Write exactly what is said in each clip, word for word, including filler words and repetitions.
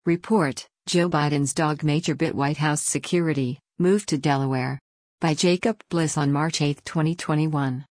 Report: Joe Biden's dog Major bit White House security, moved to Delaware. By Jacob Bliss on March eighth, twenty twenty-one.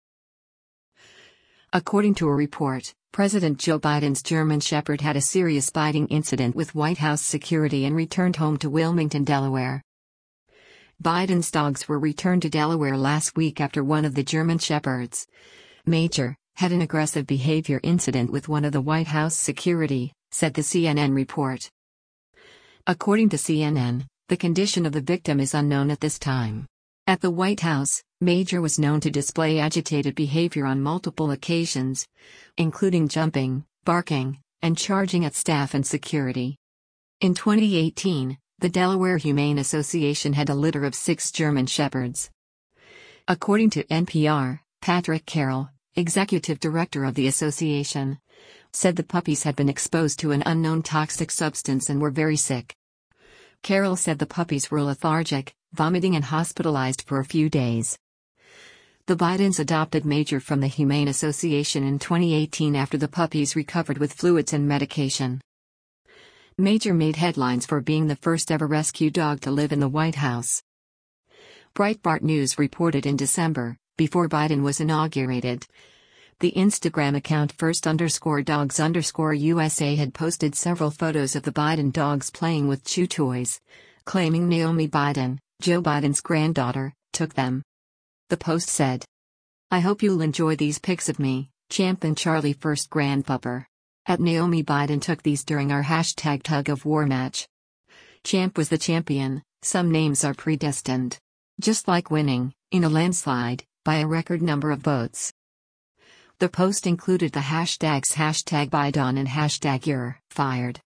According to a report, President Joe Biden's German Shepherd had a serious biting incident with White House security and returned home to Wilmington, Delaware. Biden's dogs were returned to Delaware last week after one of the German Shepherds, Major, had an aggressive behavior incident with one of the White House security, said the C N N report. According to C N N, the condition of the victim is unknown at this time. At the White House, Major was known to display agitated behavior on multiple occasions, including jumping, barking, and charging at staff and security. In twenty eighteen, the Delaware Humane Association had a litter of six German Shepherds. According to N P R, Patrick Carroll, executive director of the association, said the puppies had been exposed to an unknown toxic substance and were very sick. Carroll said the puppies were lethargic, vomiting and hospitalized for a few days. The Bidens adopted Major from the Humane Association in twenty eighteen after the puppies recovered with fluids and medication. Major made headlines for being the first ever rescue dog to live in the White House. Breitbart News reported in December, before Biden was inaugurated, the Instagram account first underscore dogs underscore U S A had posted several photos of the Biden dogs playing with chew toys, claiming Naomi Biden, Joe Biden's granddaughter, took them. The post said, "I hope you'll enjoy these pics of me, Champ and Charlie first grandpupper. At Naomi Biden took these during our hashtag tug of war match. Champ was the champion, some names are predestined. Just like winning, in a landslide, by a record number of votes." The post included the hashtags hashtag Biden and hashtag you're fired.